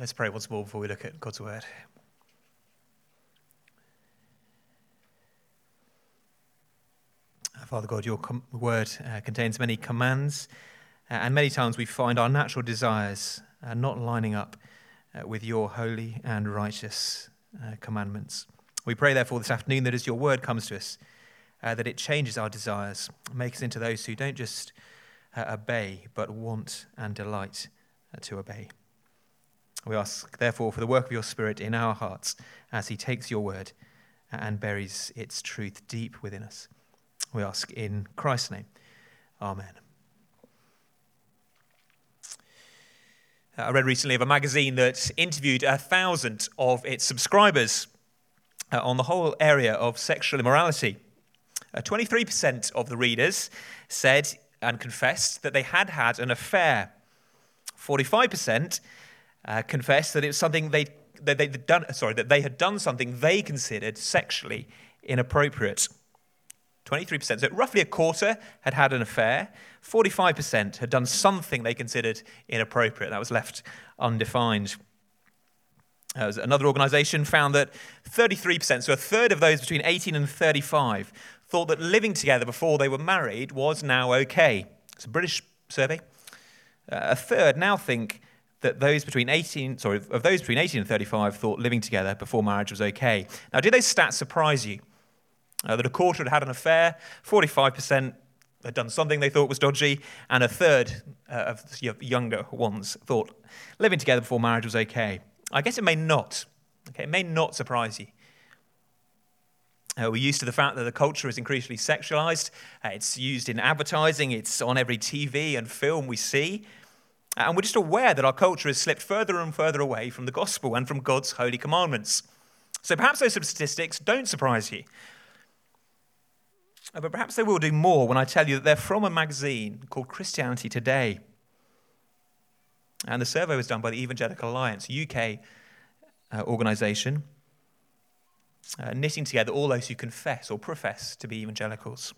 Let's pray once more before we look at God's word. Father God, your word contains many commands, and many times we find our natural desires not lining up with your holy and righteous commandments. We pray, therefore, this afternoon that as your word comes to us, that it changes our desires, makes us into those who don't just obey, but want and delight to obey. We ask, therefore, for the work of your Spirit in our hearts as he takes your word and buries its truth deep within us. We ask in Christ's name. Amen. I read recently of a magazine that interviewed 1,000 of its subscribers on the whole area of sexual immorality. 23% of the readers said and confessed that they had had an affair. 45% confessed that it was something that they had done something they considered sexually inappropriate. 23%, so roughly a quarter had had an affair. 45% had done something they considered inappropriate. That was left undefined. Another organisation found that 33%, so a third of those between 18 and 35, thought that living together before they were married was now okay. It's a British survey. A third now think that of those between 18 and 35 thought living together before marriage was okay. Now, do those stats surprise you? That a quarter had had an affair, 45% had done something they thought was dodgy, and a third of the younger ones thought living together before marriage was okay. I guess it may not. Okay, it may not surprise you. We're used to the fact that the culture is increasingly sexualized. It's used in advertising. It's on every TV and film we see. And we're just aware that our culture has slipped further and further away from the gospel and from God's holy commandments. So perhaps those statistics don't surprise you. But perhaps they will do more when I tell you that they're from a magazine called Christianity Today. And the survey was done by the Evangelical Alliance, UK organisation, knitting together all those who confess or profess to be evangelicals.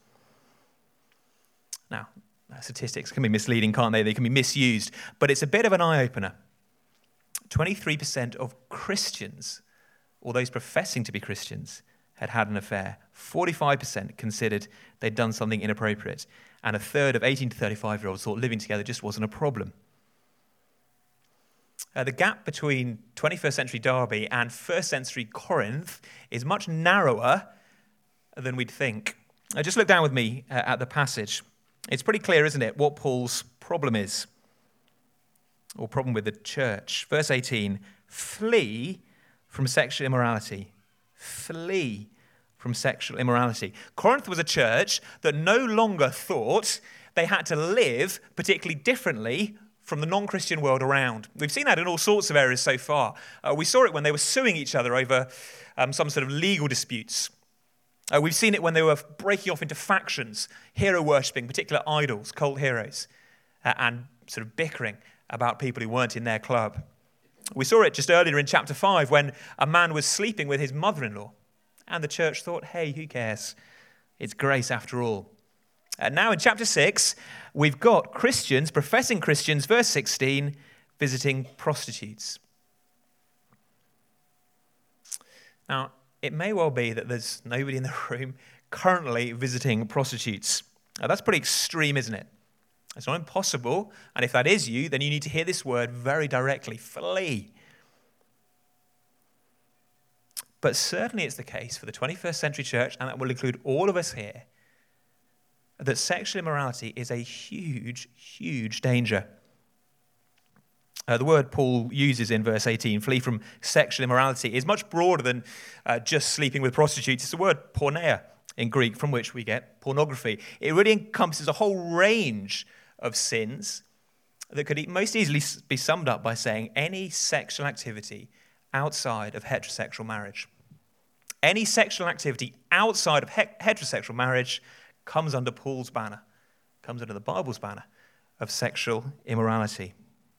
Now, statistics can be misleading, can't they? They can be misused. But it's a bit of an eye-opener. 23% of Christians, or those professing to be Christians, had had an affair. 45% considered they'd done something inappropriate. And a third of 18 to 35-year-olds thought living together just wasn't a problem. The gap between 21st century Derby and 1st century Corinth is much narrower than we'd think. Just look down with me at the passage. It's pretty clear, isn't it, what Paul's problem is, or problem with the church. Verse 18, flee from sexual immorality. Flee from sexual immorality. Corinth was a church that no longer thought they had to live particularly differently from the non-Christian world around. We've seen that in all sorts of areas so far. We saw it when they were suing each other over some sort of legal disputes. We've seen it when they were breaking off into factions, hero-worshipping particular idols, cult heroes, and sort of bickering about people who weren't in their club. We saw it just earlier in chapter 5 when a man was sleeping with his mother-in-law, and the church thought, hey, who cares? It's grace after all. And now in chapter 6, we've got Christians, professing Christians, verse 16, visiting prostitutes. Now, it may well be that there's nobody in the room currently visiting prostitutes. Now, that's pretty extreme, isn't it? It's not impossible, and if that is you, then you need to hear this word very directly, flee. But certainly it's the case for the 21st century church, and that will include all of us here, that sexual immorality is a huge, huge danger. The word Paul uses in verse 18, flee from sexual immorality, is much broader than just sleeping with prostitutes. It's the word porneia in Greek, from which we get pornography. It really encompasses a whole range of sins that could most easily be summed up by saying any sexual activity outside of heterosexual marriage. Any sexual activity outside of heterosexual marriage comes under Paul's banner, comes under the Bible's banner of sexual immorality.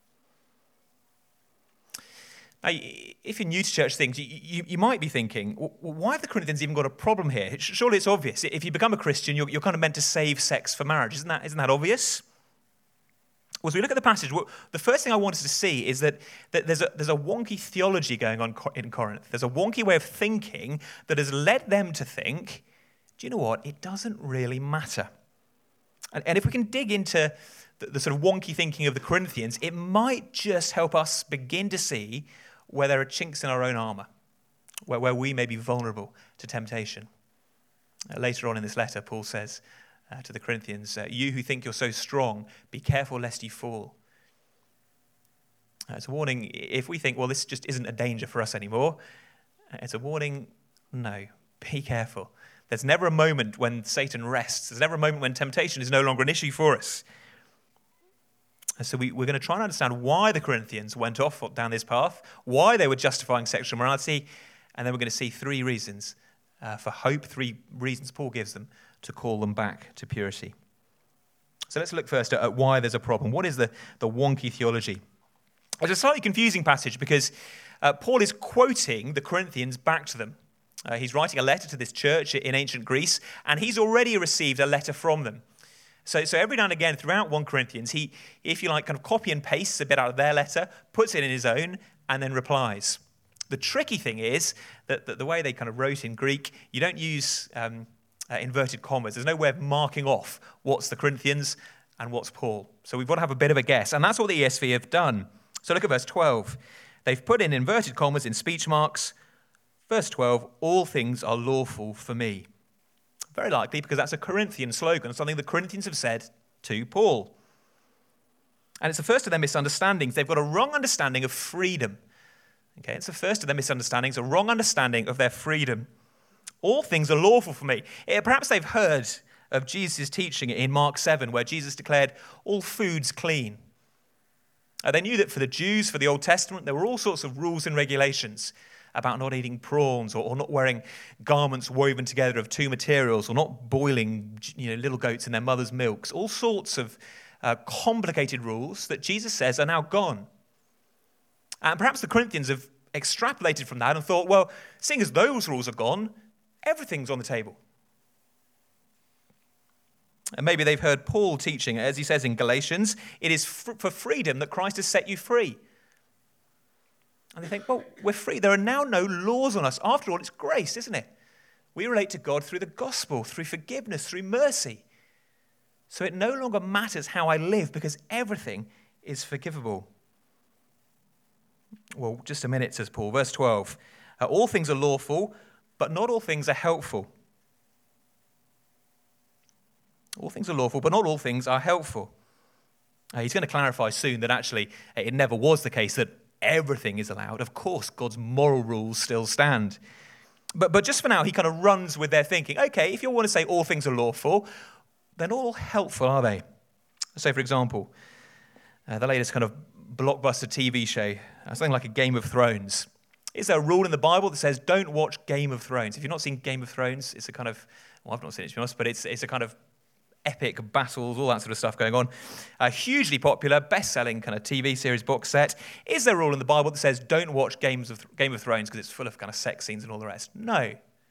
Now, if you're new to church things, you might be thinking, well, why have the Corinthians even got a problem here? Surely it's obvious. If you become a Christian, you're kind of meant to save sex for marriage. Isn't that obvious? Well, as we look at the passage, the first thing I want us to see is that there's a wonky theology going on in Corinth. There's a wonky way of thinking that has led them to think, do you know what? It doesn't really matter. And if we can dig into the sort of wonky thinking of the Corinthians, it might just help us begin to see where there are chinks in our own armor, where we may be vulnerable to temptation. Later on in this letter, Paul says to the Corinthians, you who think you're so strong, be careful lest you fall. It's a warning if we think, well, this just isn't a danger for us anymore. It's a warning, no, be careful. There's never a moment when Satan rests. There's never a moment when temptation is no longer an issue for us. And so we're going to try and understand why the Corinthians went off down this path, why they were justifying sexual immorality, and then we're going to see 3 reasons for hope, 3 reasons Paul gives them to call them back to purity. So let's look first at why there's a problem. What is the wonky theology? It's a slightly confusing passage because Paul is quoting the Corinthians back to them. He's writing a letter to this church in ancient Greece, and he's already received a letter from them. So every now and again throughout 1 Corinthians, he, if you like, kind of copy and pastes a bit out of their letter, puts it in his own, and then replies. The tricky thing is that the way they kind of wrote in Greek, you don't use inverted commas. There's no way of marking off what's the Corinthians and what's Paul. So we've got to have a bit of a guess. And that's what the ESV have done. So look at verse 12. They've put in inverted commas in speech marks. Verse 12, all things are lawful for me. Very likely because that's a Corinthian slogan, something the Corinthians have said to Paul. And it's the first of their misunderstandings. They've got a wrong understanding of freedom. Okay, it's the first of their misunderstandings, a wrong understanding of their freedom. All things are lawful for me. Perhaps they've heard of Jesus' teaching in Mark 7, where Jesus declared all foods clean. They knew that for the Jews, for the Old Testament, there were all sorts of rules and regulations about not eating prawns or not wearing garments woven together of 2 materials or not boiling little goats in their mother's milks. All sorts of complicated rules that Jesus says are now gone. And perhaps the Corinthians have extrapolated from that and thought, well, seeing as those rules are gone, everything's on the table. And maybe they've heard Paul teaching, as he says in Galatians, it is for freedom that Christ has set you free. And they think, well, we're free. There are now no laws on us. After all, it's grace, isn't it? We relate to God through the gospel, through forgiveness, through mercy. So it no longer matters how I live because everything is forgivable. Well, just a minute, says Paul. Verse 12. All things are lawful, but not all things are helpful. All things are lawful, but not all things are helpful. He's going to clarify soon that actually it never was the case that everything is allowed. Of course, God's moral rules still stand. But just for now, he kind of runs with their thinking. Okay, if you want to say all things are lawful, they're not all helpful, are they? So, for example, the latest kind of blockbuster TV show, something like a Game of Thrones. Is there a rule in the Bible that says don't watch Game of Thrones? If you've not seen Game of Thrones, it's a kind of, well, I've not seen it to be honest, but it's a kind of epic battles, all that sort of stuff going on. A hugely popular, best-selling kind of TV series box set. Is there a rule in the Bible that says don't watch Game of Thrones because it's full of kind of sex scenes and all the rest? No.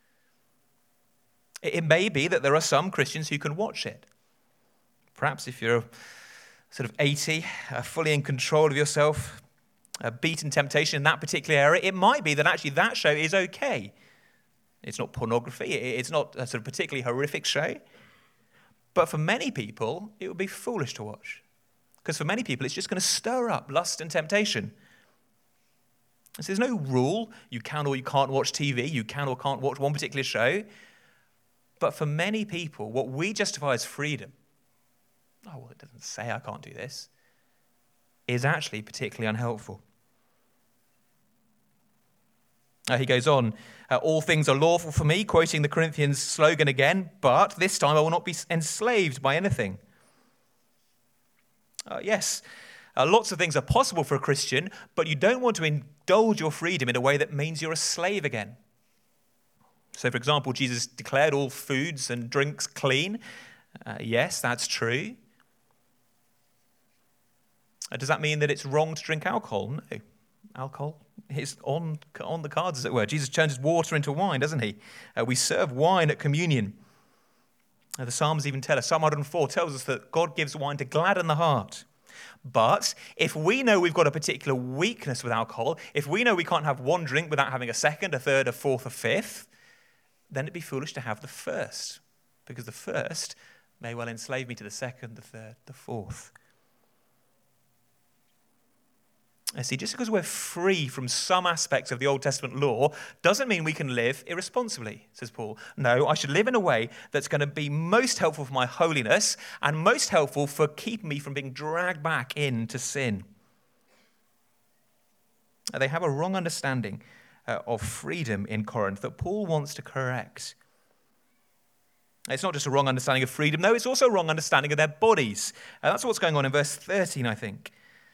It may be that there are some Christians who can watch it. Perhaps if you're sort of 80, fully in control of yourself, beaten temptation in that particular area, it might be that actually that show is okay. It's not pornography. It's not a sort of particularly horrific show. But for many people, it would be foolish to watch. Because for many people, it's just going to stir up lust and temptation. And so there's no rule. You can or you can't watch TV. You can or can't watch one particular show. But for many people, what we justify as freedom, oh, well, it doesn't say I can't do this, is actually particularly unhelpful. He goes on, all things are lawful for me, quoting the Corinthians slogan again, but this time I will not be enslaved by anything. Yes, lots of things are possible for a Christian, but you don't want to indulge your freedom in a way that means you're a slave again. So, for example, Jesus declared all foods and drinks clean. Yes, that's true. Does that mean that it's wrong to drink alcohol? No. Alcohol is on the cards, as it were. Jesus turns water into wine, doesn't he? We serve wine at communion. The Psalms even tell us, Psalm 104 tells us that God gives wine to gladden the heart. But if we know we've got a particular weakness with alcohol, if we know we can't have one drink without having a second, a third, a fourth, a fifth, then it'd be foolish to have the first, because the first may well enslave me to the second, the third, the fourth. See, just because we're free from some aspects of the Old Testament law doesn't mean we can live irresponsibly, says Paul. No, I should live in a way that's going to be most helpful for my holiness and most helpful for keeping me from being dragged back into sin. They have a wrong understanding of freedom in Corinth that Paul wants to correct. It's not just a wrong understanding of freedom, no, it's also a wrong understanding of their bodies. That's what's going on in verse 13, I think.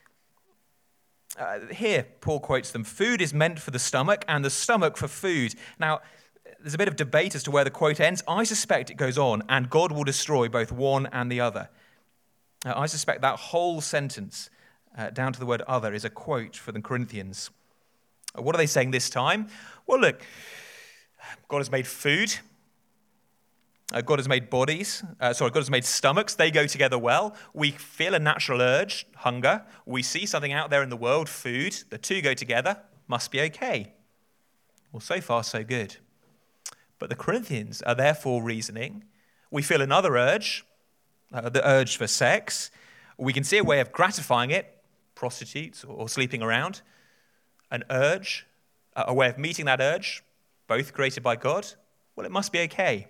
Here, Paul quotes them, food is meant for the stomach and the stomach for food. Now, there's a bit of debate as to where the quote ends. I suspect it goes on, and God will destroy both one and the other. I suspect that whole sentence, down to the word other, is a quote for the Corinthians. What are they saying this time? Well, look, God has made food. God has made bodies. God has made stomachs. They go together well. We feel a natural urge, hunger. We see something out there in the world, food. The two go together. Must be okay. Well, so far, so good. But the Corinthians are therefore reasoning. We feel another urge, the urge for sex. We can see a way of gratifying it, prostitutes or sleeping around. An urge, a way of meeting that urge, both created by God. Well, it must be okay.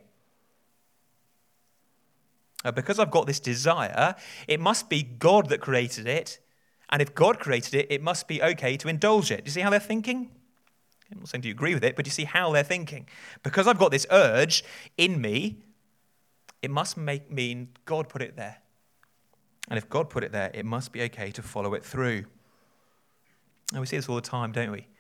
Because I've got this desire, it must be God that created it. And if God created it, it must be okay to indulge it. Do you see how they're thinking? I'm not saying do you agree with it, but do you see how they're thinking? Because I've got this urge in me, it must mean God put it there. And if God put it there, it must be okay to follow it through. And we see this all the time, don't we?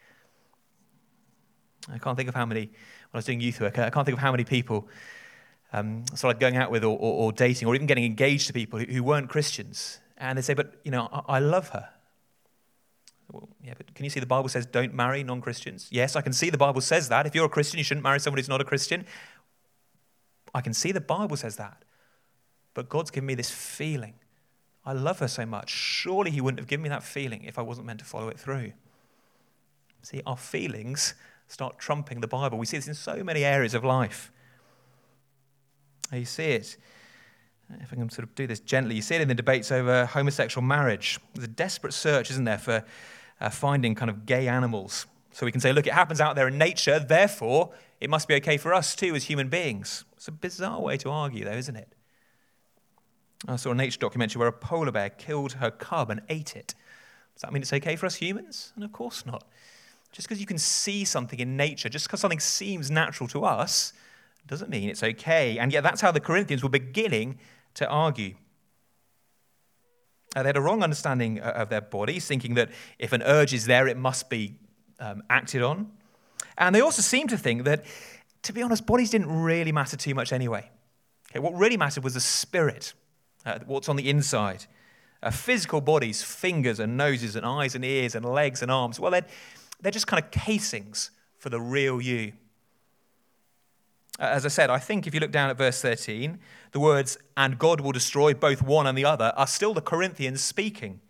I can't think of how many, when I was doing youth work, I can't think of how many people started going out with or dating or even getting engaged to people who weren't Christians. And they say, but, I love her. Well, yeah, but can you see the Bible says don't marry non-Christians? Yes, I can see the Bible says that. If you're a Christian, you shouldn't marry someone who's not a Christian. I can see the Bible says that. But God's given me this feeling. I love her so much. Surely he wouldn't have given me that feeling if I wasn't meant to follow it through. See, our feelings start trumping the Bible. We see this in so many areas of life. You see it, if I can sort of do this gently, you see it in the debates over homosexual marriage. There's a desperate search, isn't there, for finding kind of gay animals. So we can say, look, it happens out there in nature, therefore it must be okay for us too as human beings. It's a bizarre way to argue, though, isn't it? I saw a nature documentary where a polar bear killed her cub and ate it. Does that mean it's okay for us humans? And of course not. Just because you can see something in nature, just because something seems natural to us, doesn't mean it's okay. And yet that's how the Corinthians were beginning to argue. They had a wrong understanding of their bodies, thinking that if an urge is there, it must be acted on. And they also seemed to think that, to be honest, bodies didn't really matter too much anyway. Okay, what really mattered was the spirit, what's on the inside. Physical bodies, fingers and noses and eyes and ears and legs and arms, well, they're just kind of casings for the real you. As I said, I think if you look down at verse 13, the words, and God will destroy both one and the other, are still the Corinthians speaking.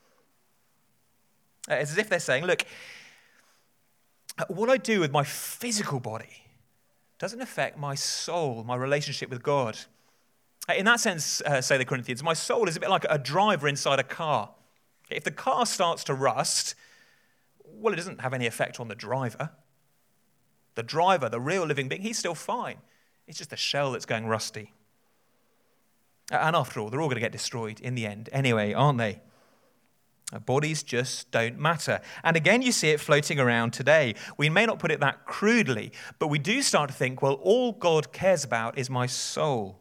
It's as if they're saying, look, what I do with my physical body doesn't affect my soul, my relationship with God. In that sense, say the Corinthians, my soul is a bit like a driver inside a car. If the car starts to rust, well, it doesn't have any effect on the driver. The driver, the real living being, he's still fine. It's just the shell that's going rusty. And after all, they're all going to get destroyed in the end anyway, aren't they? Our bodies just don't matter. And again, you see it floating around today. We may not put it that crudely, but we do start to think, well, all God cares about is my soul.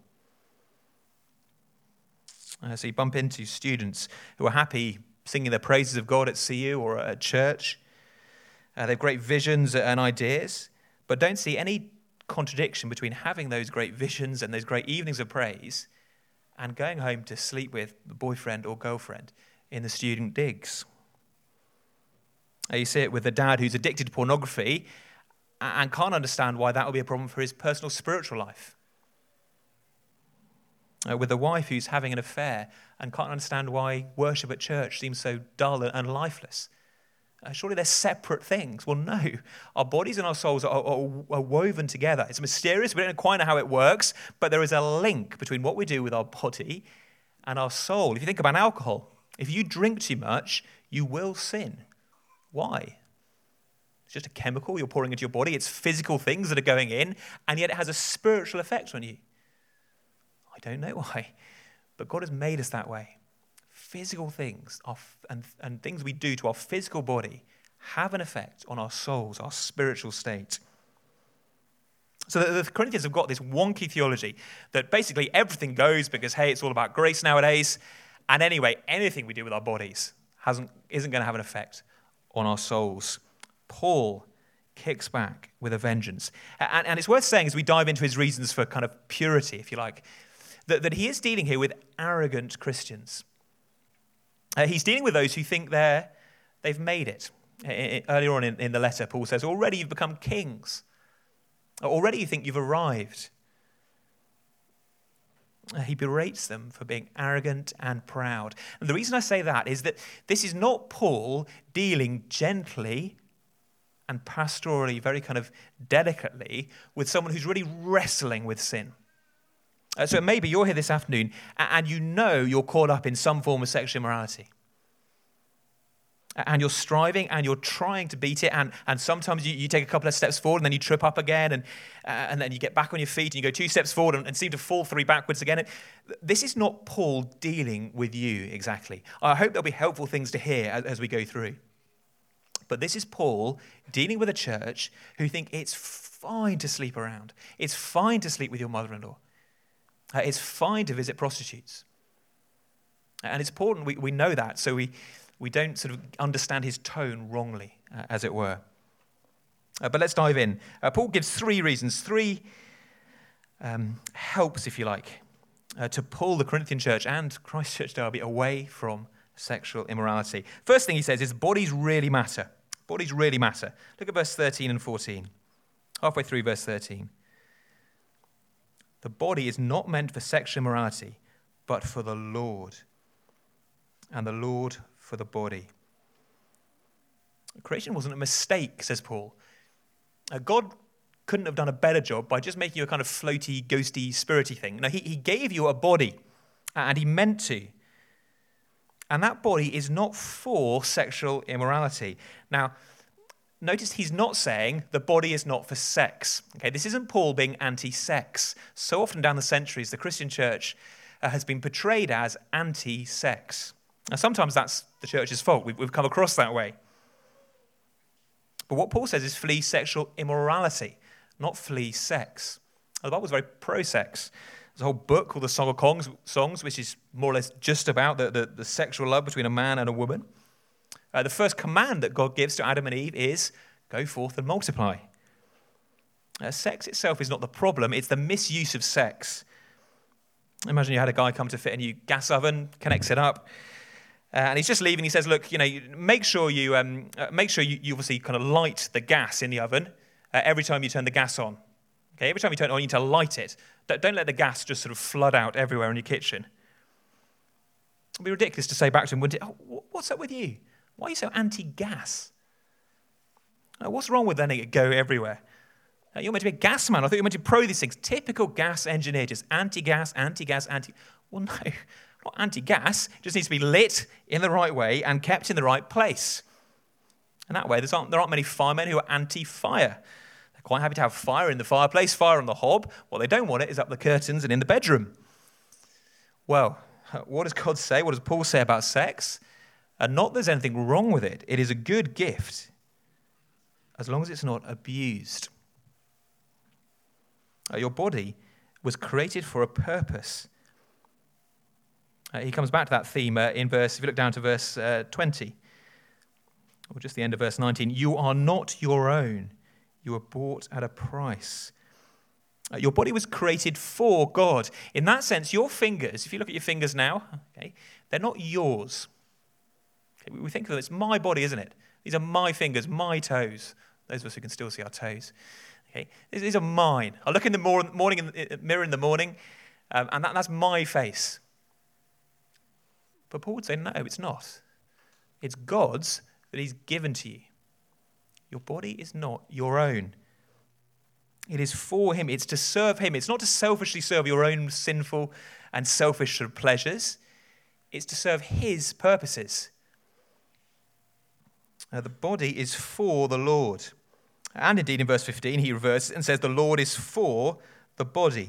So you bump into students who are happy singing the praises of God at CU or at church. They have great visions and ideas, but don't see any contradiction between having those great visions and those great evenings of praise and going home to sleep with the boyfriend or girlfriend in the student digs. You see it with the dad who's addicted to pornography and can't understand why that would be a problem for his personal spiritual life. with a wife who's having an affair and can't understand why worship at church seems so dull and lifeless. Surely they're separate things. Well, no. Our bodies and our souls are woven together. It's mysterious. We don't quite know how it works, but there is a link between what we do with our body and our soul. If you think about alcohol, if you drink too much, you will sin. Why? It's just a chemical you're pouring into your body. It's physical things that are going in, and yet it has a spiritual effect on you. I don't know why, but God has made us that way. Physical things and things we do to our physical body have an effect on our souls, our spiritual state. So the Corinthians have got this wonky theology that basically everything goes because, hey, it's all about grace nowadays. And anyway, anything we do with our bodies isn't going to have an effect on our souls. Paul kicks back with a vengeance. And it's worth saying as we dive into his reasons for kind of purity, if you like, that he is dealing here with arrogant Christians. He's dealing with those who think they've made it. Earlier on in the letter, Paul says, already you've become kings. Already you think you've arrived. He berates them for being arrogant and proud. And the reason I say that is that this is not Paul dealing gently and pastorally, very kind of delicately, with someone who's really wrestling with sin. So maybe you're here this afternoon and you know you're caught up in some form of sexual immorality. And you're striving and you're trying to beat it. And sometimes you take a couple of steps forward and then you trip up again. And then you get back on your feet and you go 2 steps forward and seem to fall 3 backwards again. This is not Paul dealing with you exactly. I hope there'll be helpful things to hear as we go through. But this is Paul dealing with a church who think it's fine to sleep around. It's fine to sleep with your mother-in-law. It's fine to visit prostitutes. And it's important we know that, so we don't sort of understand his tone wrongly, as it were. But let's dive in. Paul gives 3 reasons, 3 helps, if you like, to pull the Corinthian church and Christchurch Derby away from sexual immorality. First thing he says is bodies really matter. Bodies really matter. Look at verse 13 and 14. Halfway through verse 13. The body is not meant for sexual immorality, but for the Lord, and the Lord for the body. Creation wasn't a mistake, says Paul. God couldn't have done a better job by just making you a kind of floaty, ghosty, spirity thing. No, he gave you a body, and he meant to. And that body is not for sexual immorality. Now, notice he's not saying the body is not for sex. Okay, this isn't Paul being anti-sex. So often down the centuries, the Christian church has been portrayed as anti-sex. Now, sometimes that's the church's fault. We've come across that way. But what Paul says is flee sexual immorality, not flee sex. Now, the Bible's very pro-sex. There's a whole book called the Song of Songs, which is more or less just about the sexual love between a man and a woman. The first command that God gives to Adam and Eve is, go forth and multiply. Sex itself is not the problem, it's the misuse of sex. Imagine you had a guy come to fit a new gas oven, connects it up, and he's just leaving. He says, look, make sure you obviously kind of light the gas in the oven every time you turn the gas on. Okay, every time you turn it on, you need to light it. Don't let the gas just sort of flood out everywhere in your kitchen. It would be ridiculous to say back to him, wouldn't it? Oh, what's up with you? Why are you so anti-gas? What's wrong with letting it go everywhere? You're meant to be a gas man. I thought you were meant to pro these things. Typical gas engineer, just anti-gas, anti-gas, anti... Well, no, not anti-gas. It just needs to be lit in the right way and kept in the right place. And that way, there aren't many firemen who are anti-fire. They're quite happy to have fire in the fireplace, fire on the hob. What they don't want it is up the curtains and in the bedroom. Well, what does God say? What does Paul say about sex? Not that there's anything wrong with it. It is a good gift, as long as it's not abused. Your body was created for a purpose. He comes back to that theme if you look down to verse 20, or just the end of verse 19. You are not your own. You were bought at a price. Your body was created for God. In that sense, your fingers, if you look at your fingers now, okay, they're not yours. Okay, we think of them, it's my body, isn't it? These are my fingers, my toes. Those of us who can still see our toes. Okay, these are mine. I look in the mirror in the morning, and that's my face. But Paul would say, no, it's not. It's God's that he's given to you. Your body is not your own. It is for him. It's to serve him. It's not to selfishly serve your own sinful and selfish sort of pleasures. It's to serve his purposes. The body is for the Lord. And indeed, in verse 15, he reverses and says, the Lord is for the body.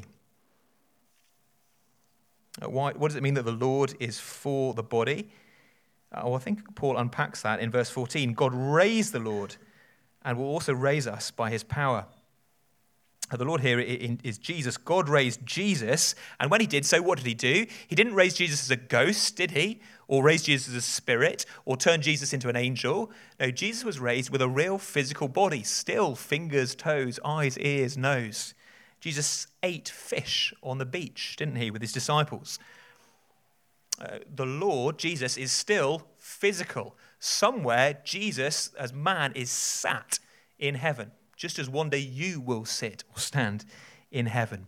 What does it mean that the Lord is for the body? I think Paul unpacks that in verse 14. God raised the Lord and will also raise us by his power. The Lord here is Jesus. God raised Jesus, and when he did so, what did he do? He didn't raise Jesus as a ghost, did he? Or raise Jesus as a spirit, or turn Jesus into an angel. No, Jesus was raised with a real physical body, still fingers, toes, eyes, ears, nose. Jesus ate fish on the beach, didn't he, with his disciples? The Lord, Jesus, is still physical. Somewhere, Jesus, as man, is sat in heaven, just as one day you will sit or stand in heaven.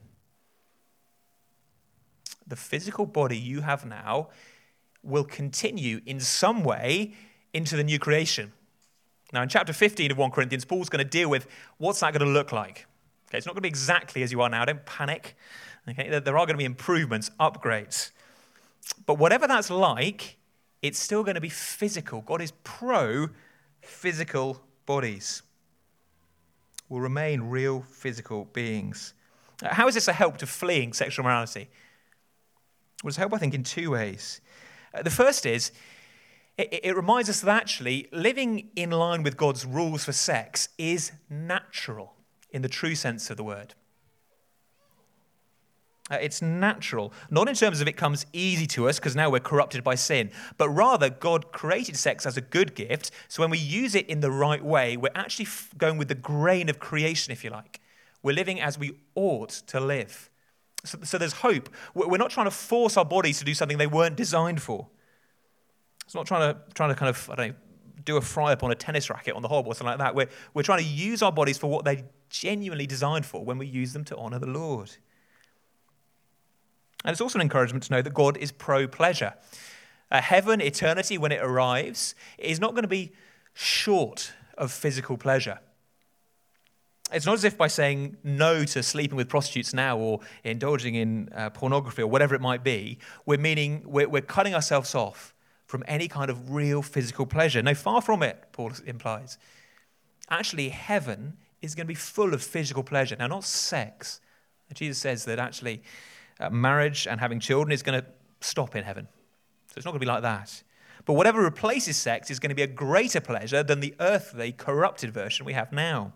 The physical body you have now will continue in some way into the new creation. Now, in chapter 15 of 1 Corinthians, Paul's going to deal with what's that going to look like. Okay, it's not going to be exactly as you are now. Don't panic. Okay, there are going to be improvements, upgrades. But whatever that's like, it's still going to be physical. God is pro-physical bodies. Will remain real physical beings. How is this a help to fleeing sexual immorality? Well, it's a help, I think, in two ways. The first is, it reminds us that actually living in line with God's rules for sex is natural in the true sense of the word. It's natural, not in terms of it comes easy to us because now we're corrupted by sin, but rather God created sex as a good gift, so when we use it in the right way, we're actually going with the grain of creation, if you like. We're living as we ought to live. So there's hope. We're not trying to force our bodies to do something they weren't designed for. It's not trying to kind of, do a fry-up on a tennis racket on the hob or something like that. We're trying to use our bodies for what they're genuinely designed for when we use them to honor the Lord. And it's also an encouragement to know that God is pro-pleasure. Heaven, eternity, when it arrives, is not going to be short of physical pleasure. It's not as if by saying no to sleeping with prostitutes now or indulging in pornography or whatever it might be, we're cutting ourselves off from any kind of real physical pleasure. No, far from it, Paul implies. Actually, heaven is going to be full of physical pleasure. Now, not sex. Jesus says that actually marriage and having children is going to stop in heaven. So it's not going to be like that. But whatever replaces sex is going to be a greater pleasure than the earthly, corrupted version we have now.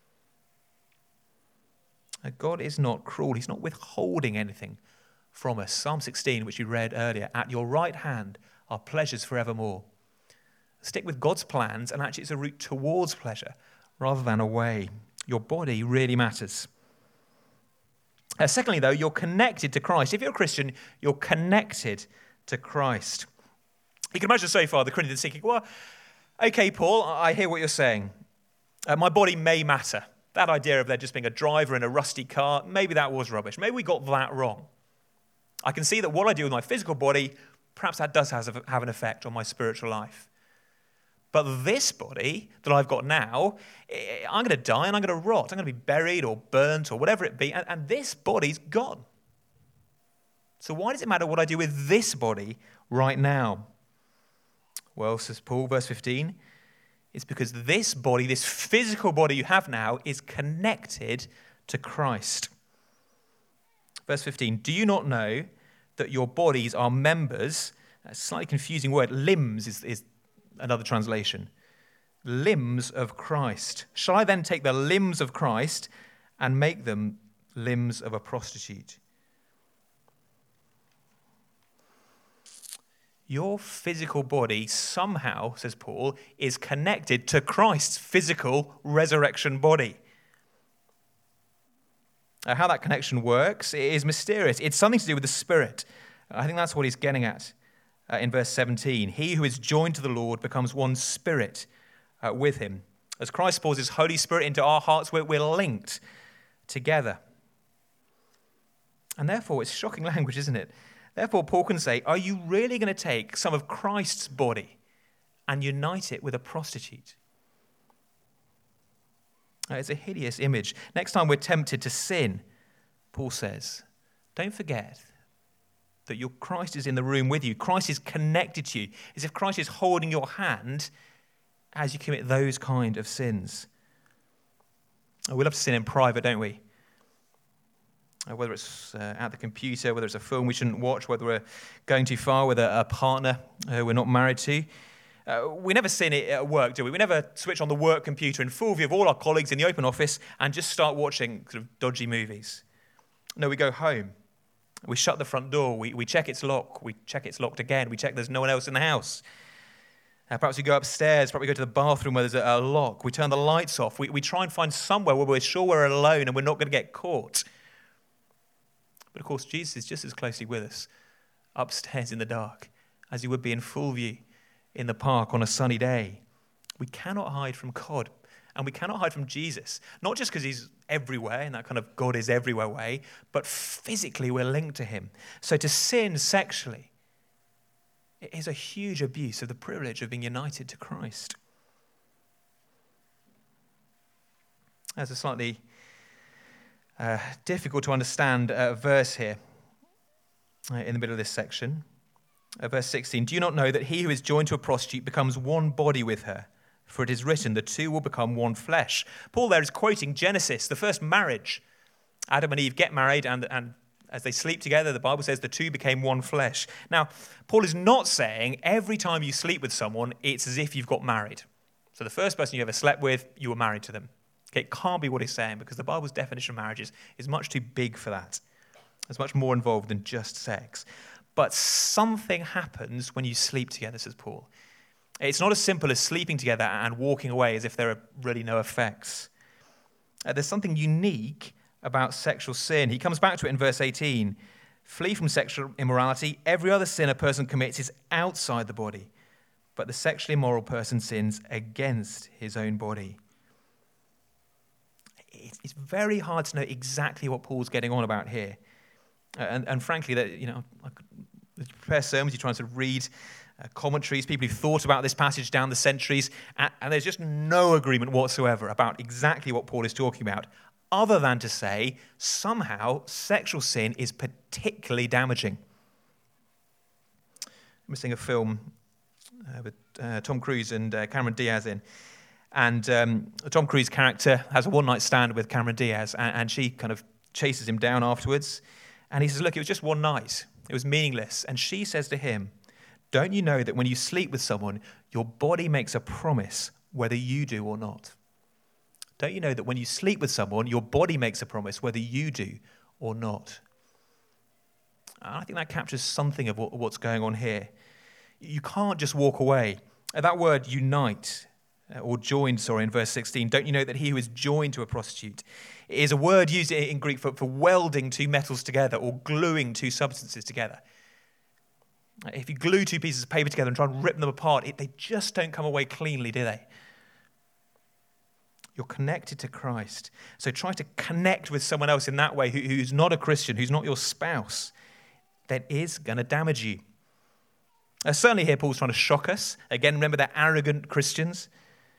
God is not cruel. He's not withholding anything from us. Psalm 16, which we read earlier, at your right hand are pleasures forevermore. Stick with God's plans, and actually it's a route towards pleasure rather than away. Your body really matters. Secondly, though, you're connected to Christ. If you're a Christian, you're connected to Christ. You can imagine so far the Corinthians thinking, well, okay, Paul, I hear what you're saying. My body may matter. That idea of there just being a driver in a rusty car, maybe that was rubbish. Maybe we got that wrong. I can see that what I do with my physical body, perhaps that does have an effect on my spiritual life. But this body that I've got now, I'm going to die and I'm going to rot. I'm going to be buried or burnt or whatever it be, and this body's gone. So why does it matter what I do with this body right now? Well, says Paul, verse 15, it's because this body, this physical body you have now, is connected to Christ. Verse 15, do you not know that your bodies are members? A slightly confusing word. Limbs is another translation. Limbs of Christ. Shall I then take the limbs of Christ and make them limbs of a prostitute? Your physical body somehow, says Paul, is connected to Christ's physical resurrection body. How that connection works is mysterious. It's something to do with the Spirit. I think that's what he's getting at in verse 17. He who is joined to the Lord becomes one spirit with him. As Christ pours his Holy Spirit into our hearts, we're linked together. And therefore, it's shocking language, isn't it? Therefore, Paul can say, are you really going to take some of Christ's body and unite it with a prostitute? It's a hideous image. Next time we're tempted to sin, Paul says, don't forget that your Christ is in the room with you. Christ is connected to you. As if Christ is holding your hand as you commit those kind of sins. We love to sin in private, don't we? Whether it's at the computer, whether it's a film we shouldn't watch, whether we're going too far with a partner we're not married to. We never sin it at work, do we? We never switch on the work computer in full view of all our colleagues in the open office and just start watching sort of dodgy movies. No, we go home. We shut the front door. We check it's locked. We check it's locked again. We check there's no one else in the house. Perhaps we go upstairs. Perhaps we go to the bathroom where there's a lock. We turn the lights off. We try and find somewhere where we're sure we're alone and we're not going to get caught. But of course, Jesus is just as closely with us upstairs in the dark as he would be in full view in the park on a sunny day. We cannot hide from God, and we cannot hide from Jesus, not just because he's everywhere in that kind of God is everywhere way, but physically we're linked to him. So to sin sexually is a huge abuse of the privilege of being united to Christ. There's a slightly difficult to understand verse here in the middle of this section. Verse 16, do you not know that he who is joined to a prostitute becomes one body with her? For it is written, the two will become one flesh. Paul there is quoting Genesis, the first marriage. Adam and Eve get married, and as they sleep together, the Bible says the two became one flesh. Now, Paul is not saying every time you sleep with someone, it's as if you've got married. So the first person you ever slept with, you were married to them. Okay, it can't be what he's saying, because the Bible's definition of marriage is much too big for that. It's much more involved than just sex. But something happens when you sleep together, says Paul. It's not as simple as sleeping together and walking away as if there are really no effects. There's something unique about sexual sin. He comes back to it in verse 18. Flee from sexual immorality. Every other sin a person commits is outside the body, but the sexually immoral person sins against his own body. It's very hard to know exactly what Paul's getting on about here. And frankly, that I prepare sermons, you try and sort of read commentaries, people who've thought about this passage down the centuries, and there's just no agreement whatsoever about exactly what Paul is talking about, other than to say somehow sexual sin is particularly damaging. I'm seeing a film with Tom Cruise and Cameron Diaz in, and Tom Cruise's character has a one-night stand with Cameron Diaz, and she kind of chases him down afterwards, and he says, look, it was just one night. It was meaningless. And she says to him, don't you know that when you sleep with someone, your body makes a promise whether you do or not? Don't you know that when you sleep with someone, your body makes a promise whether you do or not? And I think that captures something of what's going on here. You can't just walk away. That word unite, or joined, in verse 16, don't you know that he who is joined to a prostitute is a word used in Greek for welding two metals together or gluing two substances together. If you glue two pieces of paper together and try and rip them apart, they just don't come away cleanly, do they? You're connected to Christ. So try to connect with someone else in that way who's not a Christian, who's not your spouse. That is going to damage you. Certainly here Paul's trying to shock us. Again, remember they're arrogant Christians.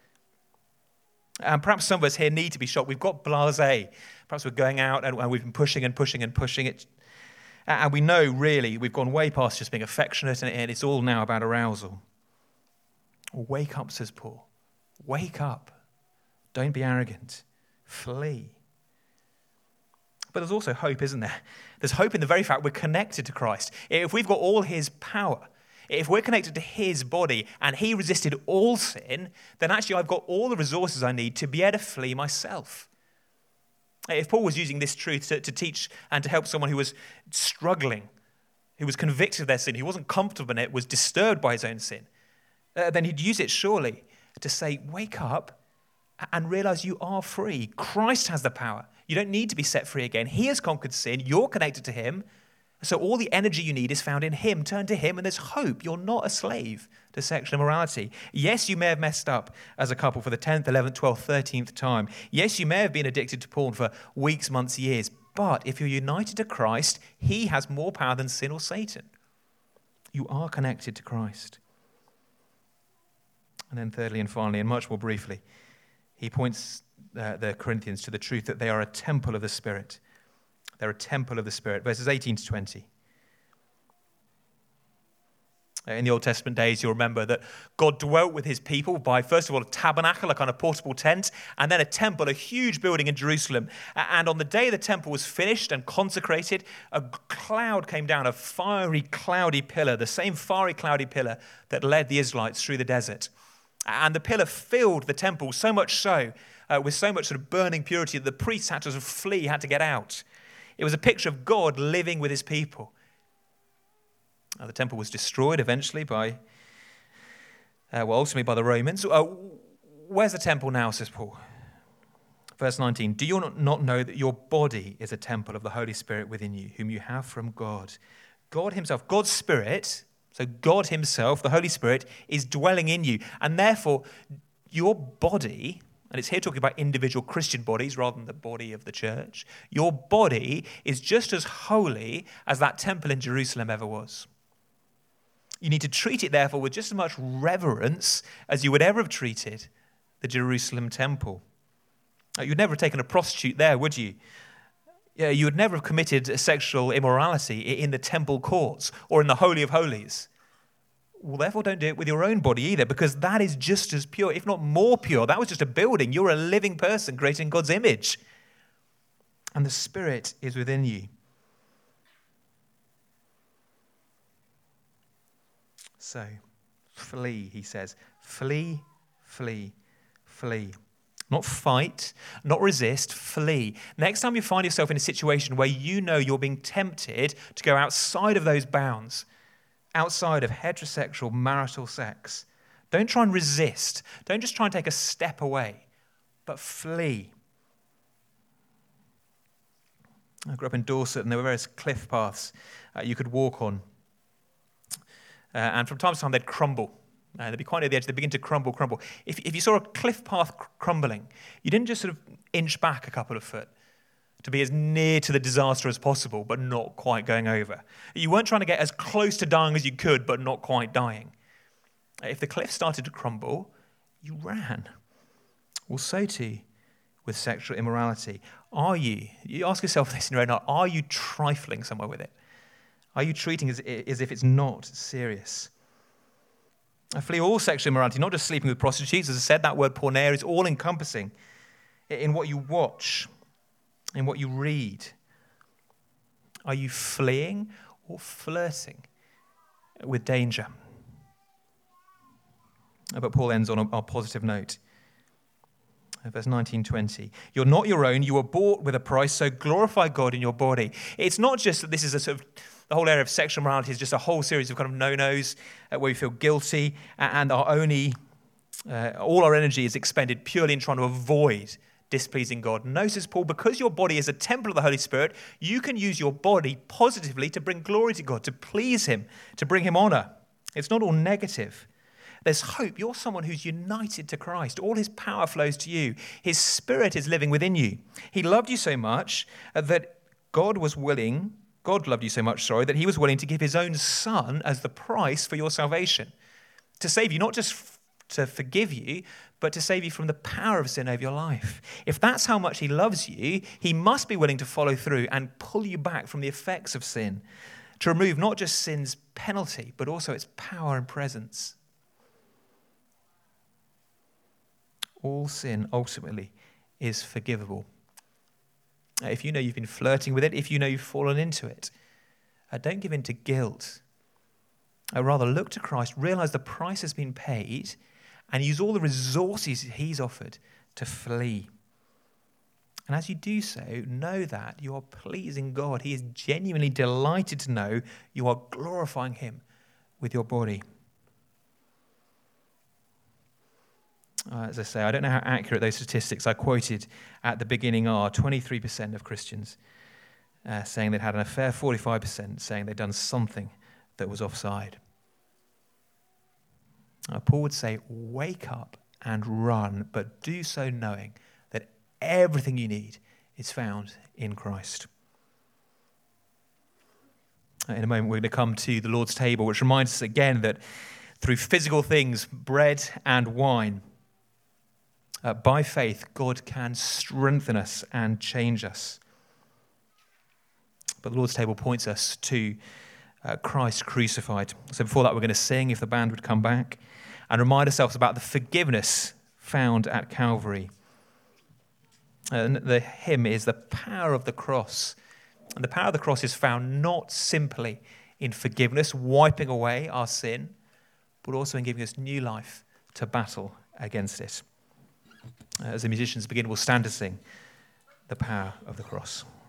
And perhaps some of us here need to be shocked. We've got blasé. Perhaps we're going out and we've been pushing and pushing and pushing it. And we know, really, we've gone way past just being affectionate, and it's all now about arousal. Wake up, says Paul. Wake up. Don't be arrogant. Flee. But there's also hope, isn't there? There's hope in the very fact we're connected to Christ. If we've got all his power, if we're connected to his body and he resisted all sin, then actually I've got all the resources I need to be able to flee myself. If Paul was using this truth to teach and to help someone who was struggling, who was convicted of their sin, who wasn't comfortable in it, was disturbed by his own sin, then he'd use it surely to say, wake up and realize you are free. Christ has the power. You don't need to be set free again. He has conquered sin. You're connected to him. So all the energy you need is found in him. Turn to him and there's hope. You're not a slave to sexual immorality. Yes, you may have messed up as a couple for the 10th, 11th, 12th, 13th time. Yes, you may have been addicted to porn for weeks, months, years. But if you're united to Christ, he has more power than sin or Satan. You are connected to Christ. And then thirdly and finally, and much more briefly, he points the Corinthians to the truth that they are a temple of the Spirit. They're a temple of the Spirit. Verses 18 to 20. In the Old Testament days, you'll remember that God dwelt with his people by, first of all, a tabernacle, a kind of portable tent, and then a temple, a huge building in Jerusalem. And on the day the temple was finished and consecrated, a cloud came down, a fiery, cloudy pillar, the same fiery, cloudy pillar that led the Israelites through the desert. And the pillar filled the temple so much so, with so much sort of burning purity, that the priests had to sort of flee, had to get out. It was a picture of God living with his people. The temple was destroyed eventually ultimately by the Romans. Where's the temple now, says Paul? Verse 19, do you not know that your body is a temple of the Holy Spirit within you, whom you have from God? God himself, God's Spirit, so God himself, the Holy Spirit, is dwelling in you. And therefore, your body, and it's here talking about individual Christian bodies rather than the body of the church, your body is just as holy as that temple in Jerusalem ever was. You need to treat it, therefore, with just as much reverence as you would ever have treated the Jerusalem temple. You'd never have taken a prostitute there, would you? You would never have committed sexual immorality in the temple courts or in the Holy of Holies. Well, therefore, don't do it with your own body either, because that is just as pure, if not more pure. That was just a building. You're a living person created in God's image. And the Spirit is within you. So, flee, he says. Flee, flee, flee. Not fight, not resist, flee. Next time you find yourself in a situation where you know you're being tempted to go outside of those bounds, outside of heterosexual marital sex, don't try and resist. Don't just try and take a step away, but flee. I grew up in Dorset, and there were various cliff paths you could walk on. And from time to time, they'd crumble. They'd be quite near the edge. They'd begin to crumble. If you saw a cliff path crumbling, you didn't just sort of inch back a couple of foot to be as near to the disaster as possible, but not quite going over. You weren't trying to get as close to dying as you could, but not quite dying. If the cliff started to crumble, you ran. Well, so too with sexual immorality. You ask yourself this in your own heart, are you trifling somewhere with it? Are you treating it as if it's not serious? I flee all sexual immorality, not just sleeping with prostitutes. As I said, that word porneia is all-encompassing in what you watch, in what you read. Are you fleeing or flirting with danger? But Paul ends on a positive note. Verse 19-20. You're not your own, you were bought with a price, so glorify God in your body. It's not just that this is a sort of, the whole area of sexual morality is just a whole series of kind of no-nos where we feel guilty and all our energy is expended purely in trying to avoid displeasing God. No, says Paul, because your body is a temple of the Holy Spirit, you can use your body positively to bring glory to God, to please him, to bring him honor. It's not all negative. There's hope. You're someone who's united to Christ. All his power flows to you. His Spirit is living within you. He loved you so much that God loved you so much, that he was willing to give his own Son as the price for your salvation. To save you, not just to forgive you, but to save you from the power of sin over your life. If that's how much he loves you, he must be willing to follow through and pull you back from the effects of sin, to remove not just sin's penalty, but also its power and presence. All sin ultimately is forgivable. If you know you've been flirting with it, if you know you've fallen into it, don't give in to guilt. Rather, look to Christ, realize the price has been paid, and use all the resources he's offered to flee. And as you do so, know that you are pleasing God. He is genuinely delighted to know you are glorifying him with your body. As I say, I don't know how accurate those statistics I quoted at the beginning are. 23% of Christians saying they'd had an affair, 45% saying they'd done something that was offside. Paul would say, wake up and run, but do so knowing that everything you need is found in Christ. In a moment, we're going to come to the Lord's table, which reminds us again that through physical things, bread and wine, by faith, God can strengthen us and change us. But the Lord's table points us to Christ crucified. So before that, we're going to sing, if the band would come back, and remind ourselves about the forgiveness found at Calvary. And the hymn is the power of the cross. And the power of the cross is found not simply in forgiveness, wiping away our sin, but also in giving us new life to battle against it. As the musicians begin, we'll stand to sing the power of the cross.